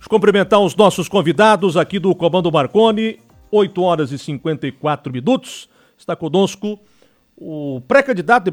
de cumprimentar os nossos convidados aqui do Comando Marconi, 8 horas e 54 minutos. Está conosco o pré-candidato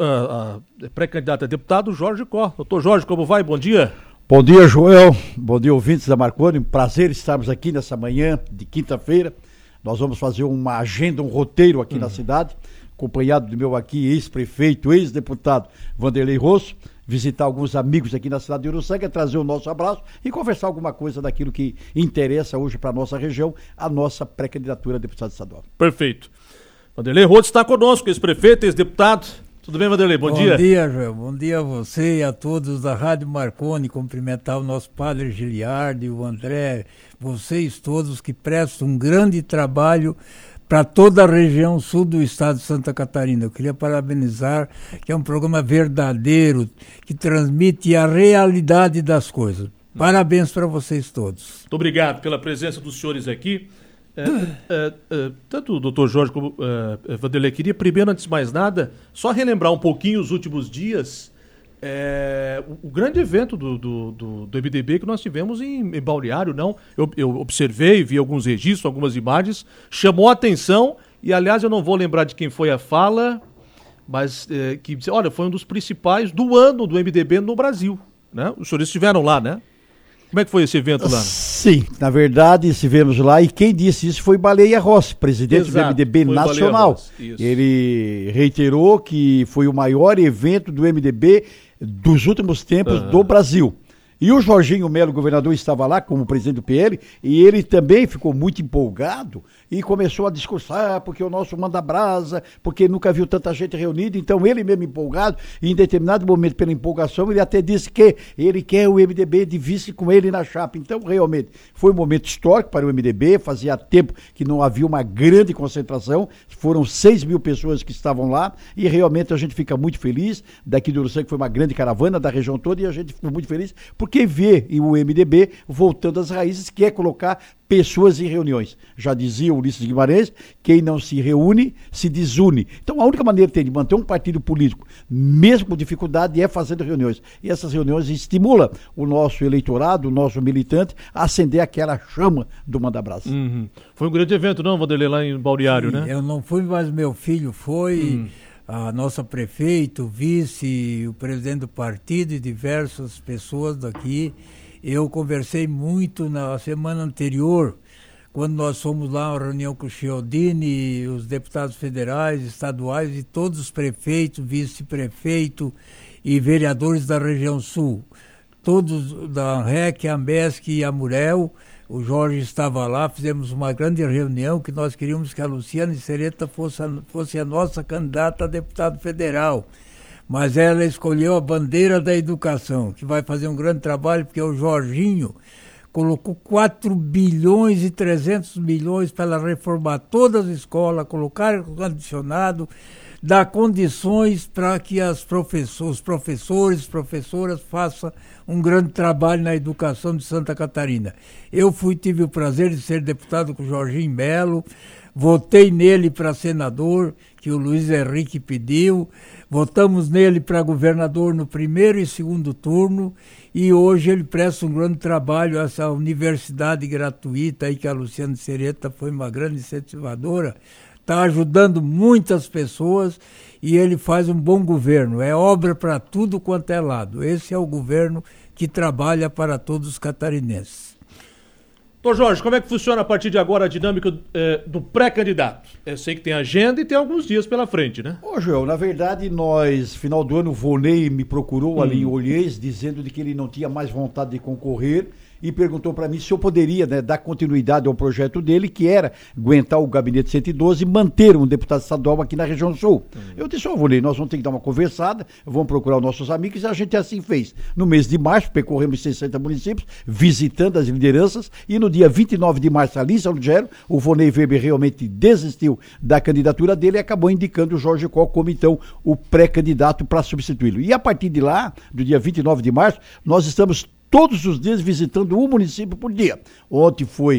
a deputado Jorge Có. Doutor Jorge, como vai? Bom dia. Bom dia, Joel. Bom dia, ouvintes da Marconi. Um prazer estarmos aqui nessa manhã de quinta-feira. Nós vamos fazer uma agenda, um roteiro aqui na cidade, acompanhado do meu aqui ex-prefeito, ex-deputado Vanderlei Rosso, visitar alguns amigos aqui na cidade de Uruçanga, trazer o nosso abraço e conversar alguma coisa daquilo que interessa hoje para a nossa região, a nossa pré-candidatura a deputado estadual. Perfeito. Vanderlei Rosso está conosco, ex-prefeito, ex-deputado. Tudo bem, Vanderlei? Bom dia. Bom dia, Joel. Bom dia a você e a todos da Rádio Marconi. Cumprimentar o nosso padre Giliardi, o André, vocês todos que prestam um grande trabalho para toda a região sul do estado de Santa Catarina. Eu queria parabenizar, que é um programa verdadeiro, que transmite a realidade das coisas. Parabéns para vocês todos. Muito obrigado pela presença dos senhores aqui. Tanto o doutor Jorge como Vanderlei, queria primeiro, antes de mais nada, só relembrar um pouquinho os últimos dias, o grande evento do MDB que nós tivemos em Balneário, não? Eu observei, vi alguns registros, algumas imagens, chamou a atenção, e aliás eu não vou lembrar de quem foi a fala, mas que olha, foi um dos principais do ano do MDB no Brasil, né? Os senhores estiveram lá, né? Como é que foi esse evento lá? Sim, na verdade estivemos lá e quem disse isso foi Baleia Rossi, presidente do MDB nacional. Ele reiterou que foi o maior evento do MDB dos últimos tempos do Brasil. E o Jorginho Melo, governador, estava lá como presidente do PL e ele também ficou muito empolgado e começou a discursar porque o nosso manda brasa, porque nunca viu tanta gente reunida. Então ele mesmo empolgado, e em determinado momento pela empolgação, ele até disse que ele quer o MDB de vice com ele na chapa. Então realmente foi um momento histórico para o MDB, fazia tempo que não havia uma grande concentração, foram 6 mil pessoas que estavam lá e realmente a gente fica muito feliz. Daqui do Uruçanga foi uma grande caravana da região toda e a gente ficou muito feliz porque vê o MDB voltando às raízes, quer colocar pessoas em reuniões. Já dizia o Ulisses Guimarães, quem não se reúne, se desune. Então a única maneira que tem de manter um partido político, mesmo com dificuldade, é fazendo reuniões. E essas reuniões estimulam o nosso eleitorado, o nosso militante, a acender aquela chama do Manda-Brasa. Foi um grande evento, não, Vanderlei, lá em Balneário, né? Eu não fui, mas meu filho foi... A nossa prefeito, o vice, o presidente do partido e diversas pessoas daqui. Eu conversei muito na semana anterior, quando nós fomos lá a uma reunião com o Chiodini, os deputados federais, estaduais e todos os prefeitos, vice-prefeito e vereadores da região sul. Todos da ANREC, AMBESC e AMUREL. O Jorge estava lá, fizemos uma grande reunião que nós queríamos que a Luciane Sereta fosse a nossa candidata a deputado federal. Mas ela escolheu a bandeira da educação, que vai fazer um grande trabalho, porque o Jorginho colocou 4 bilhões e 300 milhões para ela reformar todas as escolas, colocar ar-condicionado, dar condições para que os professores, professoras façam um grande trabalho na educação de Santa Catarina. Eu tive o prazer de ser deputado com o Jorginho Melo, votei nele para senador, que o Luiz Henrique pediu, votamos nele para governador no primeiro e segundo turno, e hoje ele presta um grande trabalho, essa universidade gratuita aí que a Luciane Sereta foi uma grande incentivadora, está ajudando muitas pessoas e ele faz um bom governo. É obra para tudo quanto é lado. Esse é o governo que trabalha para todos os catarinenses. Doutor Jorge, como é que funciona a partir de agora a dinâmica do pré-candidato? Eu sei que tem agenda e tem alguns dias pela frente, né? Ô, Joel, na verdade, final do ano, o Volney me procurou ali em Olhês, dizendo de que ele não tinha mais vontade de concorrer e perguntou para mim se eu poderia, né, dar continuidade ao projeto dele, que era aguentar o Gabinete 112 e manter um deputado estadual aqui na região sul. Eu disse, Volney, nós vamos ter que dar uma conversada, vamos procurar os nossos amigos, e a gente assim fez. No mês de março, percorremos 60 municípios, visitando as lideranças, e no dia 29 de março, ali em São Lugero, o Volney Weber realmente desistiu da candidatura dele e acabou indicando o Jorge Có como, então, o pré-candidato para substituí-lo. E a partir de lá, do dia 29 de março, nós estamos todos os dias visitando um município por dia. Ontem foi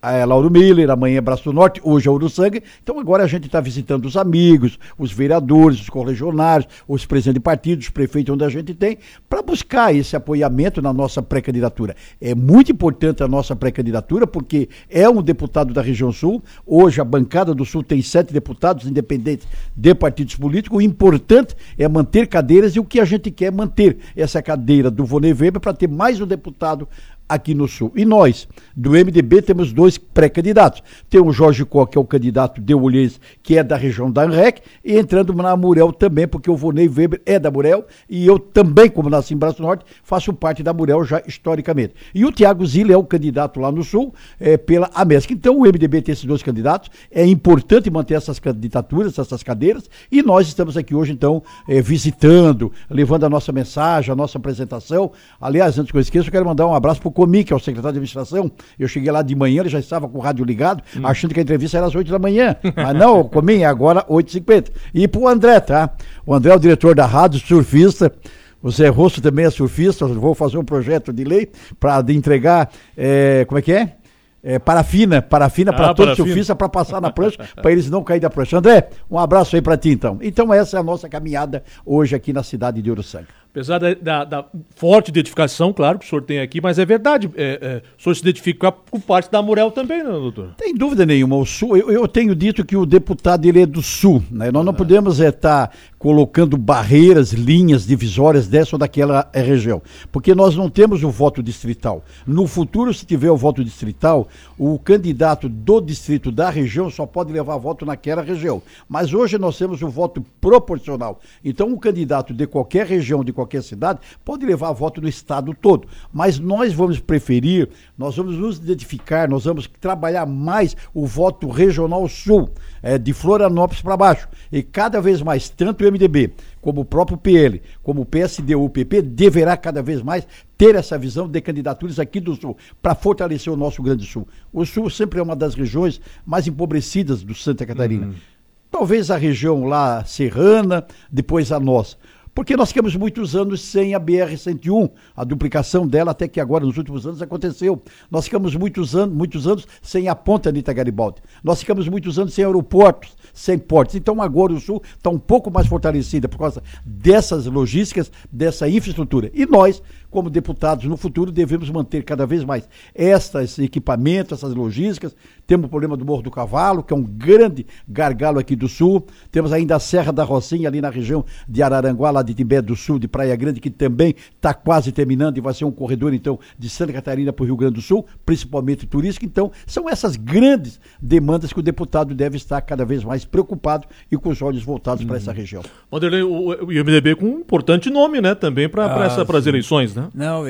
é Lauro Miller, amanhã é Braço do Norte, hoje é Uruçanga. Então agora a gente está visitando os amigos, os vereadores, os correligionários, os presidentes de partidos, os prefeitos onde a gente tem, para buscar esse apoiamento na nossa pré-candidatura. É muito importante a nossa pré-candidatura, porque é um deputado da região sul. Hoje a bancada do sul tem 7 deputados independentes de partidos políticos. O importante é manter cadeiras, e o que a gente quer é manter essa cadeira do Vonei Weber para ter mais um deputado aqui no Sul. E nós, do MDB, temos 2 pré-candidatos. Tem o Jorge Có, que é o candidato de Olhês, que é da região da ANREC, e entrando na Murel também, porque o Vonei Weber é da Murel, e eu também, como nasci em Braço Norte, faço parte da Murel já historicamente. E o Tiago Zilla é o candidato lá no Sul, pela AMESC. Então o MDB tem esses 2 candidatos, é importante manter essas candidaturas, essas cadeiras, e nós estamos aqui hoje, então, visitando, levando a nossa mensagem, a nossa apresentação. Aliás, antes que eu esqueça, eu quero mandar um abraço para o Comi, que é o secretário de administração. Eu cheguei lá de manhã, ele já estava com o rádio ligado, achando que a entrevista era às 8 da manhã. Mas não, Comi, é agora 8h50. E pro André, tá? O André é o diretor da rádio, surfista. O Zé Rosso também é surfista. Eu vou fazer um projeto de lei para entregar, como é que é? Parafina para todos os surfistas, para passar na prancha, para eles não caírem da prancha. André, um abraço aí para ti, então. Então essa é a nossa caminhada hoje aqui na cidade de Uruçanga. Apesar da forte identificação, claro, que o senhor tem aqui, mas é verdade, o senhor se identifica com parte da Murel também, não, doutor? Tem dúvida nenhuma. O Sul, eu tenho dito que o deputado ele é do Sul, né? Nós não podemos estar colocando barreiras, linhas divisórias dessa ou daquela região, porque nós não temos o voto distrital. No futuro, se tiver o voto distrital, o candidato do distrito da região só pode levar voto naquela região. Mas hoje nós temos o voto proporcional. Então, um candidato de qualquer região, de qualquer cidade, pode levar voto no estado todo. Mas nós vamos preferir, nós vamos nos identificar, nós vamos trabalhar mais o voto regional sul, de Florianópolis para baixo. E cada vez mais, tanto o MDB, como o próprio PL, como o PSD ou o PP, deverá cada vez mais ter essa visão de candidaturas aqui do Sul, para fortalecer o nosso Grande Sul. O Sul sempre é uma das regiões mais empobrecidas do Santa Catarina. Talvez a região lá serrana, depois a nossa. Porque nós ficamos muitos anos sem a BR-101, a duplicação dela até que agora, nos últimos anos, aconteceu. Nós ficamos muitos anos sem a ponte Anita Garibaldi. Nós ficamos muitos anos sem aeroportos, sem portos. Então agora o Sul está um pouco mais fortalecida por causa dessas logísticas, dessa infraestrutura. E nós, como deputados, no futuro, devemos manter cada vez mais esses equipamentos, essas logísticas. Temos o problema do Morro do Cavalo, que é um grande gargalo aqui do Sul. Temos ainda a Serra da Rocinha, ali na região de Araranguá, lá de Timbé do Sul, de Praia Grande, que também está quase terminando e vai ser um corredor, então, de Santa Catarina para o Rio Grande do Sul, principalmente turístico. Então, são essas grandes demandas que o deputado deve estar cada vez mais preocupado e com os olhos voltados para essa região. Vanderlei, o MDB com um importante nome, né, também para as eleições, né? Não,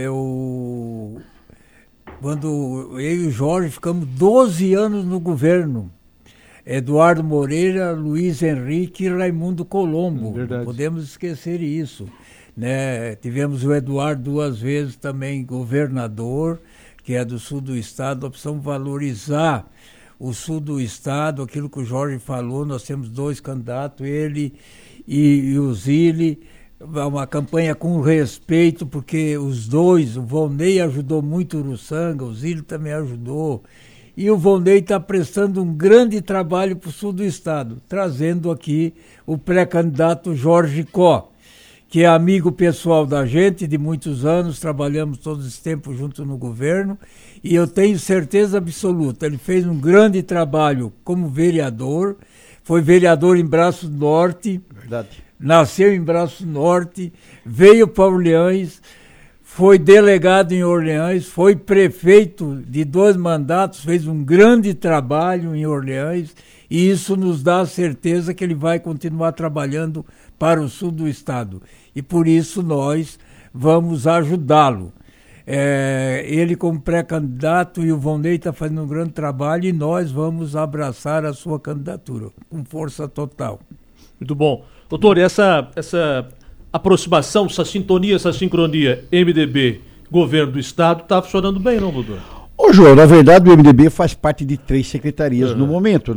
quando eu e o Jorge ficamos 12 anos no governo, Eduardo Moreira, Luiz Henrique e Raimundo Colombo, não podemos esquecer isso, né? Tivemos o Eduardo 2 vezes também governador, que é do sul do estado. Nós precisamos valorizar o sul do estado, aquilo que o Jorge falou. Nós temos 2 candidatos, ele e o Zille. Uma campanha com respeito, porque os 2, o Vonei ajudou muito o Uruçanga, o Zille também ajudou. E o Vonei está prestando um grande trabalho para o sul do estado, trazendo aqui o pré-candidato Jorge Có, que é amigo pessoal da gente de muitos anos, trabalhamos todo esse tempo junto no governo, e eu tenho certeza absoluta, ele fez um grande trabalho como vereador, foi vereador em Braço Norte, nasceu em Braço Norte, veio para Orleans, foi delegado em Orleans, foi prefeito de 2 mandatos, fez um grande trabalho em Orleans, e isso nos dá a certeza que ele vai continuar trabalhando para o sul do estado. E por isso nós vamos ajudá-lo. Ele como pré-candidato e o Vonei está fazendo um grande trabalho, e nós vamos abraçar a sua candidatura com força total. Muito bom. Doutor, essa aproximação, essa sintonia, essa sincronia MDB, governo do estado, está funcionando bem, não, doutor? Ô, João, na verdade o MDB faz parte de 3 secretarias no momento, né?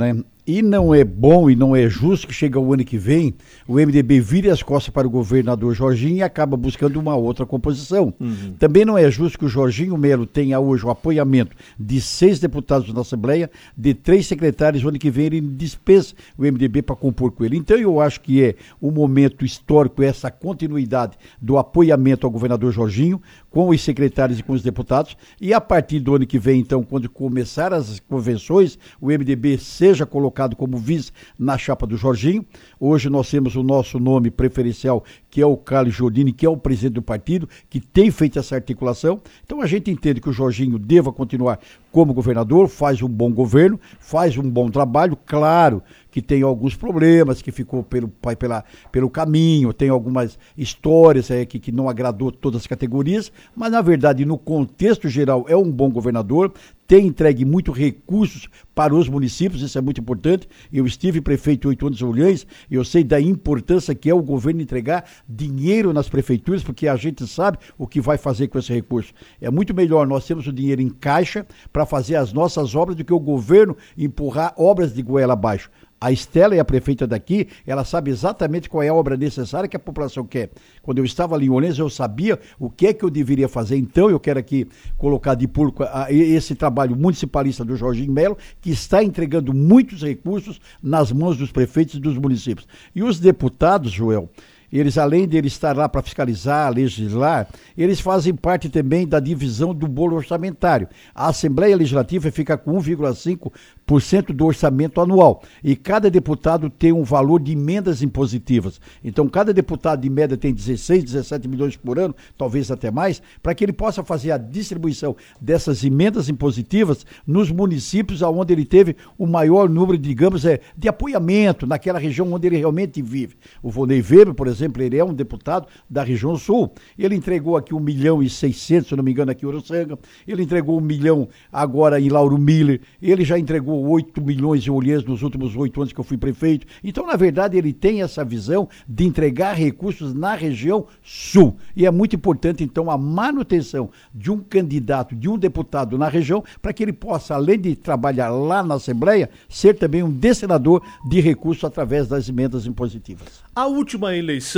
E não é bom e não é justo que chega o ano que vem, o MDB vire as costas para o governador Jorginho e acaba buscando uma outra composição. Também não é justo que o Jorginho Melo tenha hoje o apoiamento de 6 deputados na Assembleia, de 3 secretários, o ano que vem ele dispensa o MDB para compor com ele. Então eu acho que é um momento histórico essa continuidade do apoiamento ao governador Jorginho, com os secretários e com os deputados, e a partir do ano que vem, então, quando começar as convenções, o MDB seja colocado como vice na chapa do Jorginho. Hoje nós temos o nosso nome preferencial, que é o Carlos Giordini, que é o presidente do partido, que tem feito essa articulação. Então a gente entende que o Jorginho deva continuar como governador, faz um bom governo, faz um bom trabalho, claro que tem alguns problemas, que ficou pelo caminho, tem algumas histórias que não agradou todas as categorias, mas na verdade no contexto geral é um bom governador, tem entregue muito recursos para os municípios, isso é muito importante. Eu estive prefeito 8 anos em Orleans, eu sei da importância que é o governo entregar dinheiro nas prefeituras, porque a gente sabe o que vai fazer com esse recurso. É muito melhor nós termos o dinheiro em caixa para fazer as nossas obras do que o governo empurrar obras de goela abaixo. A Estela é a prefeita daqui, ela sabe exatamente qual é a obra necessária que a população quer. Quando eu estava ali em Orleans, eu sabia o que é que eu deveria fazer. Então, eu quero aqui colocar de público esse trabalho municipalista do Jorginho Melo, que está entregando muitos recursos nas mãos dos prefeitos e dos municípios. E os deputados, Joel, eles, além de estar lá para fiscalizar, legislar, eles fazem parte também da divisão do bolo orçamentário. A Assembleia Legislativa fica com 1,5% do orçamento anual. E cada deputado tem um valor de emendas impositivas. Então, cada deputado, de média, tem 16, 17 milhões por ano, talvez até mais, para que ele possa fazer a distribuição dessas emendas impositivas nos municípios onde ele teve o maior número, digamos, de apoiamento naquela região onde ele realmente vive. O Vonei Weber, por exemplo, ele é um deputado da região sul. Ele entregou aqui 1.600.000, se não me engano, aqui em Uruçanga. Ele entregou 1 milhão agora em Lauro Miller. Ele já entregou 8 milhões em Orleans nos últimos 8 anos que eu fui prefeito. Então, na verdade, ele tem essa visão de entregar recursos na região sul. E é muito importante, então, a manutenção de um candidato, de um deputado na região, para que ele possa, além de trabalhar lá na Assembleia, ser também um destinador de recursos através das emendas impositivas. A última eleição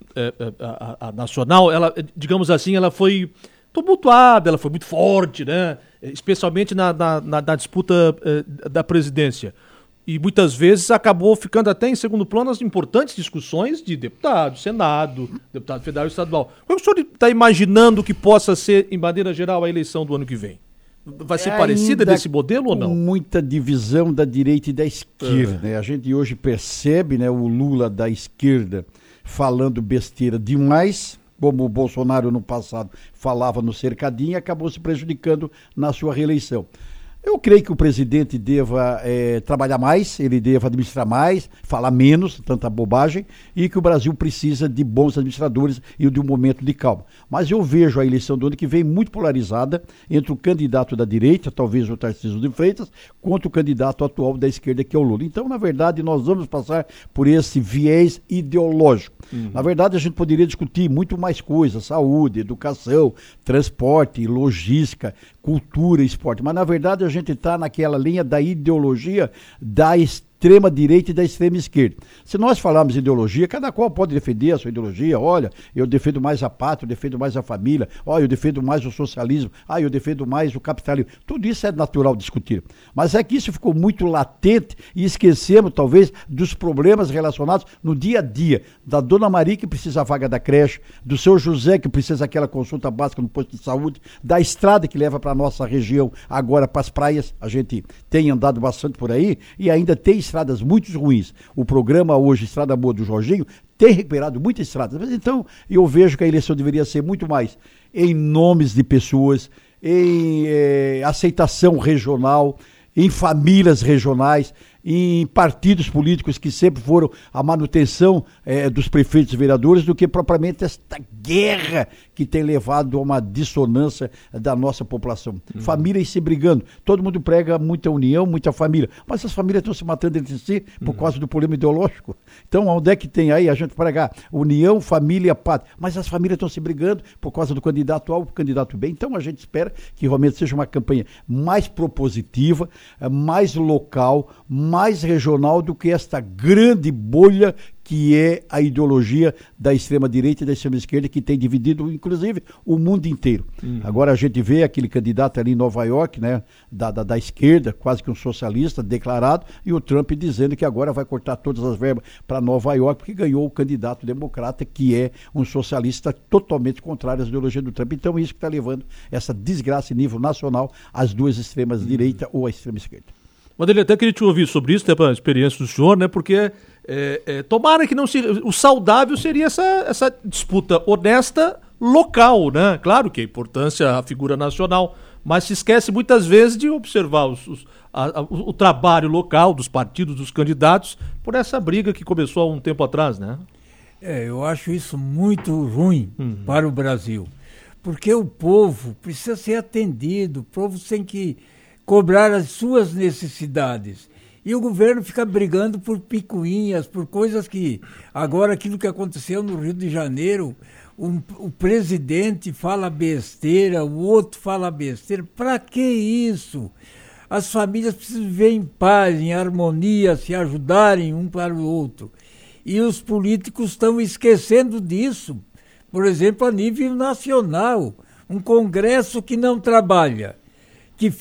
a nacional, ela, digamos assim, ela foi tumultuada, ela foi muito forte, né? Especialmente na disputa da presidência. E muitas vezes acabou ficando até em segundo plano as importantes discussões de deputado, Senado, deputado federal e estadual. Como o senhor está imaginando que possa ser, em maneira geral, a eleição do ano que vem? Vai ser parecida desse modelo ou não? Muita divisão da direita e da esquerda, né? A gente hoje percebe, né, o Lula da esquerda falando besteira demais, como o Bolsonaro no passado falava no cercadinho e acabou se prejudicando na sua reeleição. Eu creio que o presidente deva trabalhar mais, ele deva administrar mais, falar menos, tanta bobagem, e que o Brasil precisa de bons administradores e de um momento de calma. Mas eu vejo a eleição do ano que vem muito polarizada entre o candidato da direita, talvez o Tarcísio de Freitas, contra o candidato atual da esquerda, que é o Lula. Então, na verdade, nós vamos passar por esse viés ideológico. Na verdade, a gente poderia discutir muito mais coisas, saúde, educação, transporte, logística, cultura, esporte, mas na verdade a gente está naquela linha da ideologia da extrema direita e da extrema esquerda. Se nós falarmos ideologia, cada qual pode defender a sua ideologia. Olha, eu defendo mais a pátria, eu defendo mais a família, olha, eu defendo mais o socialismo, eu defendo mais o capitalismo. Tudo isso é natural discutir. Mas é que isso ficou muito latente e esquecemos, talvez, dos problemas relacionados no dia a dia. Da Dona Maria, que precisa da vaga da creche, do seu José, que precisa daquela consulta básica no posto de saúde, da estrada que leva para a nossa região, agora para as praias. A gente tem andado bastante por aí e ainda tem estradas muito ruins. O programa hoje, Estrada Boa do Jorginho, tem recuperado muitas estradas. Mas então, eu vejo que a eleição deveria ser muito mais em nomes de pessoas, em aceitação regional, em famílias regionais, em partidos políticos que sempre foram a manutenção dos prefeitos e vereadores, do que propriamente esta guerra que tem levado a uma dissonância da nossa população. Famílias se brigando, todo mundo prega muita união, muita família, mas as famílias estão se matando entre si por causa do problema ideológico. Então, onde é que tem aí a gente pregar união, família, pátria, mas as famílias estão se brigando por causa do candidato A ou do candidato B. Então, a gente espera que realmente seja uma campanha mais propositiva, mais local, mais regional do que esta grande bolha que é a ideologia da extrema-direita e da extrema-esquerda, que tem dividido, inclusive, o mundo inteiro. Agora a gente vê aquele candidato ali em Nova York, né, da esquerda, quase que um socialista declarado, e o Trump dizendo que agora vai cortar todas as verbas para Nova York, porque ganhou o candidato democrata, que é um socialista totalmente contrário às ideologias do Trump. Então isso que está levando essa desgraça em nível nacional às duas extremas-direita ou à extrema-esquerda. Vanderlei, até queria te ouvir sobre isso, até para a experiência do senhor, né? Porque tomara que não se... O saudável seria essa disputa honesta local, né? Claro que a importância, a figura nacional, mas se esquece muitas vezes de observar o trabalho local dos partidos, dos candidatos, por essa briga que começou há um tempo atrás, né? Eu acho isso muito ruim para o Brasil, porque o povo precisa ser atendido, o povo tem que cobrar as suas necessidades. E o governo fica brigando por picuinhas, por coisas que... Agora, aquilo que aconteceu no Rio de Janeiro, o presidente fala besteira, o outro fala besteira. Para que isso? As famílias precisam viver em paz, em harmonia, se ajudarem um para o outro. E os políticos estão esquecendo disso. Por exemplo, a nível nacional, um Congresso que não trabalha, que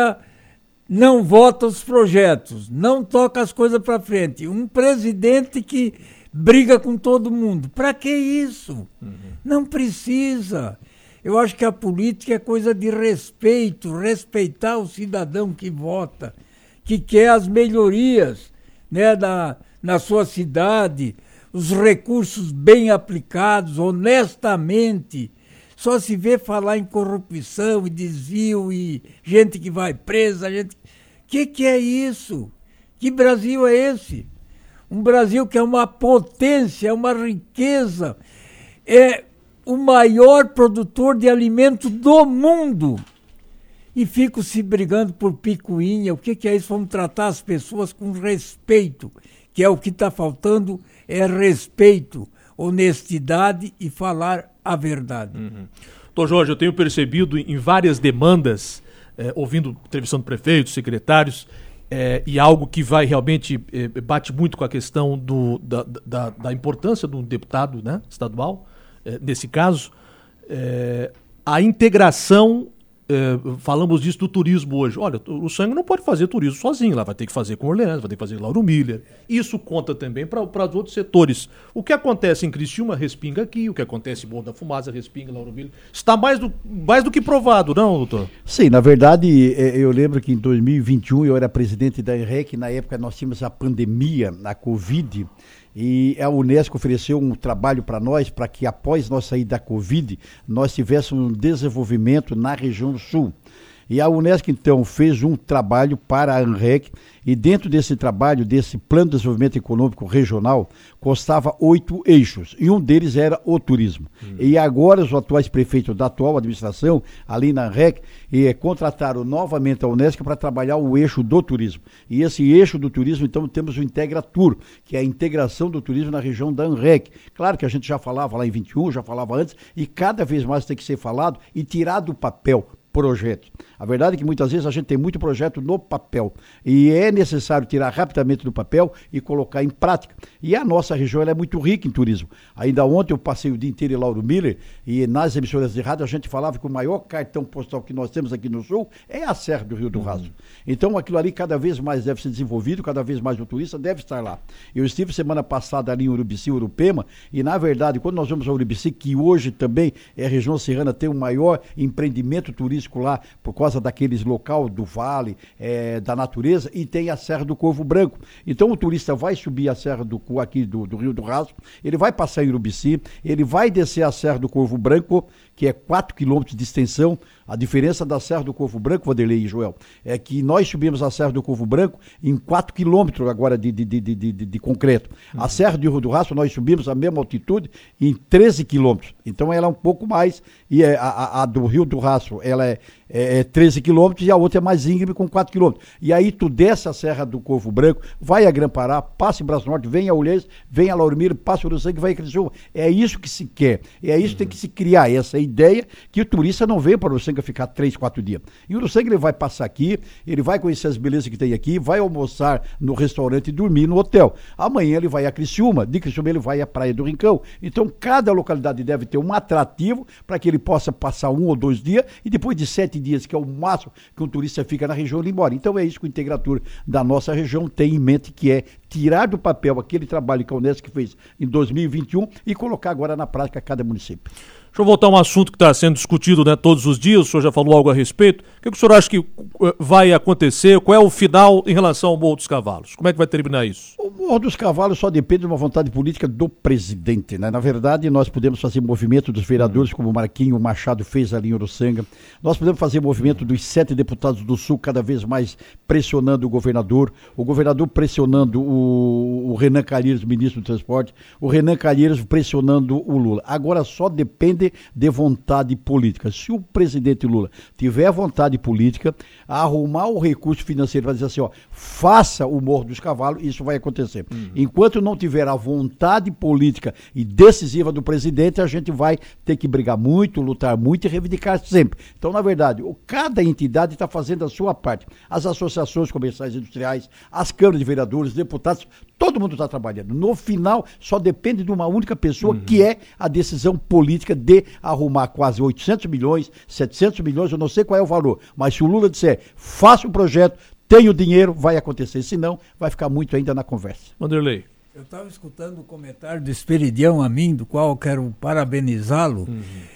não vota os projetos, não toca as coisas para frente. Um presidente que briga com todo mundo. Para que isso? Não precisa. Eu acho que a política é coisa de respeito, respeitar o cidadão que vota, que quer as melhorias, né, na sua cidade, os recursos bem aplicados, honestamente. Só se vê falar em corrupção e desvio e gente que vai presa, gente... Que é isso? Que Brasil é esse? Um Brasil que é uma potência, uma riqueza, é o maior produtor de alimento do mundo. E ficam se brigando por picuinha. O que é isso? Vamos tratar as pessoas com respeito, que é o que está faltando, é respeito, honestidade e falar a verdade. Doutor Jorge, eu tenho percebido em várias demandas, ouvindo, entrevistando prefeitos, secretários, e algo que vai realmente, bate muito com a questão da importância de um deputado, né, estadual, nesse caso, a integração. Falamos disso do turismo hoje. Olha, o Sangue não pode fazer turismo sozinho, lá vai ter que fazer com Orleans, vai ter que fazer com Lauro Miller. Isso conta também para os outros setores. O que acontece em Criciúma respinga aqui, o que acontece em Morro da Fumaça respinga em Lauro Miller. Está mais do que provado, não, doutor? Sim, na verdade, eu lembro que em 2021 eu era presidente da ENREC, na época nós tínhamos a pandemia, a Covid, e a Unesco ofereceu um trabalho para nós, para que após nós sair da Covid, nós tivéssemos um desenvolvimento na região sul. E a Unesco, então, fez um trabalho para a ANREC, e dentro desse trabalho, desse Plano de Desenvolvimento Econômico Regional, constava 8 eixos, e um deles era o turismo. E agora os atuais prefeitos da atual administração, ali na ANREC, contrataram novamente a Unesco para trabalhar o eixo do turismo. E esse eixo do turismo, então, temos o Integratur, que é a integração do turismo na região da ANREC. Claro que a gente já falava lá em 21, já falava antes, e cada vez mais tem que ser falado e tirado do papel projeto. A verdade é que muitas vezes a gente tem muito projeto no papel e é necessário tirar rapidamente do papel e colocar em prática. E a nossa região ela é muito rica em turismo. Ainda ontem eu passei o dia inteiro em Lauro Miller e nas emissoras de rádio a gente falava que o maior cartão postal que nós temos aqui no sul é a Serra do Rio do Rastro. Então aquilo ali cada vez mais deve ser desenvolvido, cada vez mais o turista deve estar lá. Eu estive semana passada ali em Urubici, Urupema, e na verdade quando nós vamos a Urubici, que hoje também é a região serrana, tem o maior empreendimento turístico lá, por causa daqueles local do vale, da natureza, e tem a Serra do Corvo Branco. Então o turista vai subir a Serra do Rio do Rastro, ele vai passar em Urubici, ele vai descer a Serra do Corvo Branco, que é 4 quilômetros de extensão. A diferença da Serra do Corvo Branco, Vanderlei e Joel, é que nós subimos a Serra do Corvo Branco em 4 quilômetros agora de concreto. A Serra do Rio do Rastro nós subimos a mesma altitude em 13 quilômetros. Então ela é um pouco mais, e a do Rio do Rastro, ela 13 quilômetros e a outra é mais íngreme com 4 quilômetros. E aí tu desce a Serra do Corvo Branco, vai a Grã-Pará, passa em Braço Norte, vem a Olhês, vem a Lauro-Miller, passa o Uruçanga e vai a Criciúma. É isso que se quer, é isso que tem que se criar, essa ideia que o turista não vem para o Uruçanga ficar 3, 4 dias. E o Uruçanga ele vai passar aqui, ele vai conhecer as belezas que tem aqui, vai almoçar no restaurante e dormir no hotel. Amanhã ele vai a Criciúma, de Criciúma ele vai à Praia do Rincão. Então cada localidade deve ter um atrativo para que ele possa passar 1 ou 2 dias e depois de 7 dias, que é o máximo que um turista fica na região, ele ir embora. Então é isso que o Integratur da nossa região tem em mente, que é tirar do papel aquele trabalho que a Unesco fez em 2021 e colocar agora na prática cada município. Deixa eu voltar a um assunto que está sendo discutido, né, todos os dias, o senhor já falou algo a respeito. O que o senhor acha que vai acontecer? Qual é o final em relação ao Morro dos Cavalos? Como é que vai terminar isso? O Morro dos Cavalos só depende de uma vontade política do presidente, né? Na verdade, nós podemos fazer movimento dos vereadores, como o Marquinho Machado fez ali em Uruçanga. Nós podemos fazer movimento dos 7 deputados do Sul, cada vez mais pressionando o governador pressionando o Renan Calheiros, ministro do Transporte, o Renan Calheiros pressionando o Lula. Agora só depende de vontade política. Se o presidente Lula tiver vontade política, arrumar o recurso financeiro para dizer assim, ó, faça o Morro dos Cavalos, isso vai acontecer. Enquanto não tiver a vontade política e decisiva do presidente, a gente vai ter que brigar muito, lutar muito e reivindicar sempre. Então, na verdade, cada entidade está fazendo a sua parte. As associações comerciais e industriais, as câmaras de vereadores, deputados, todo mundo está trabalhando. No final, só depende de uma única pessoa, que é a decisão política de arrumar quase 800 milhões, 700 milhões, eu não sei qual é o valor, mas se o Lula disser, faça o projeto, tenha o dinheiro, vai acontecer, senão vai ficar muito ainda na conversa. Vanderlei. Eu estava escutando o comentário do Esperidião a mim, do qual eu quero parabenizá-lo,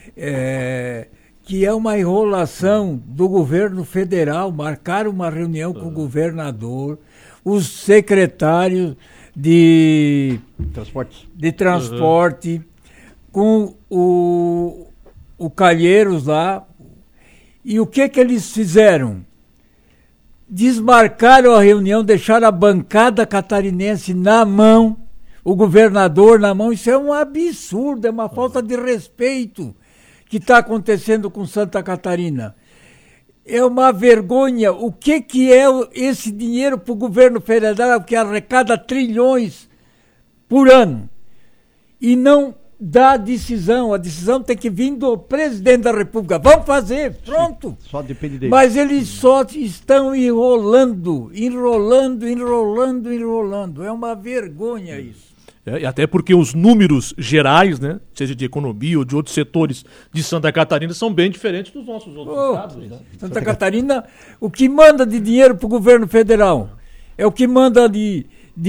que é uma enrolação do governo federal, marcar uma reunião com o governador, os secretários de transporte com o Calheiros lá. E o que eles fizeram? Desmarcaram a reunião, deixaram a bancada catarinense na mão, o governador na mão. Isso é um absurdo, é uma falta de respeito que está acontecendo com Santa Catarina. É uma vergonha. O que é esse dinheiro para o governo federal, que arrecada trilhões por ano, e não dá decisão? A decisão tem que vir do presidente da República. Vamos fazer, pronto. Só depende dele. Mas eles só estão enrolando. É uma vergonha isso. Até porque os números gerais, né, seja de economia ou de outros setores de Santa Catarina, são bem diferentes dos nossos outros estados. Né? Santa Catarina, o que manda de dinheiro para o governo federal é o que manda de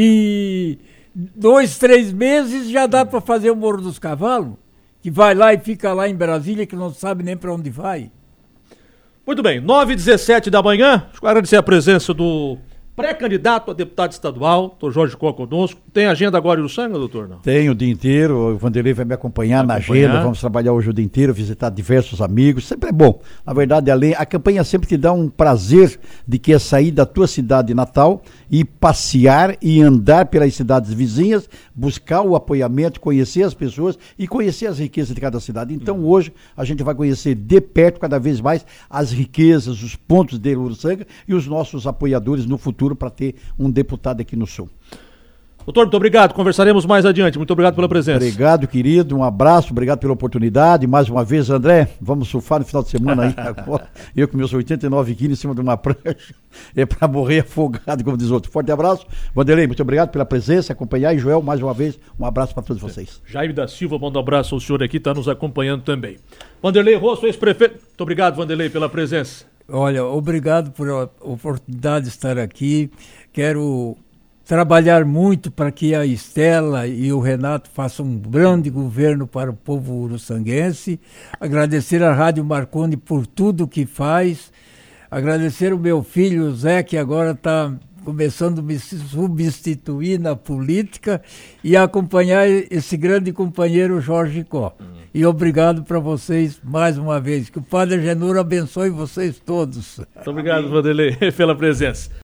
2, 3 meses, já dá para fazer o Morro dos Cavalos, que vai lá e fica lá em Brasília, que não sabe nem para onde vai. Muito bem, 9h17 da manhã, deixa eu agradecer a presença do pré-candidato a deputado estadual, doutor Jorge Có conosco. Tem agenda agora em Uruçanga, doutor? Não? Tem o dia inteiro, o Vanderlei vai me acompanhar na agenda, vamos trabalhar hoje o dia inteiro, visitar diversos amigos, sempre é bom. Na verdade, a campanha sempre te dá um prazer de que é sair da tua cidade natal e passear e andar pelas cidades vizinhas, buscar o apoiamento, conhecer as pessoas e conhecer as riquezas de cada cidade. Então hoje a gente vai conhecer de perto cada vez mais as riquezas, os pontos de Uruçanga e os nossos apoiadores no futuro, para ter um deputado aqui no Sul. Doutor, muito obrigado. Conversaremos mais adiante. Muito obrigado pela presença. Obrigado, querido. Um abraço. Obrigado pela oportunidade. Mais uma vez, André, vamos surfar no final de semana aí. Eu com meus 89 quilos em cima de uma prancha. É para morrer afogado, como diz outro. Forte abraço. Vanderlei, muito obrigado pela presença, acompanhar. E Joel, mais uma vez, um abraço para todos vocês. Jaime da Silva, manda um abraço ao senhor aqui, está nos acompanhando também. Vanderlei Rosso, ex-prefeito. Muito obrigado, Vanderlei, pela presença. Olha, obrigado por a oportunidade de estar aqui. Quero trabalhar muito para que a Estela e o Renato façam um grande governo para o povo uruçanguense. Agradecer à Rádio Marconi por tudo que faz. Agradecer o meu filho Zé, que agora está começando a me substituir na política, e acompanhar esse grande companheiro Jorge Có. E obrigado para vocês mais uma vez. Que o Padre Genuro abençoe vocês todos. Muito obrigado, Vanderlei, pela presença.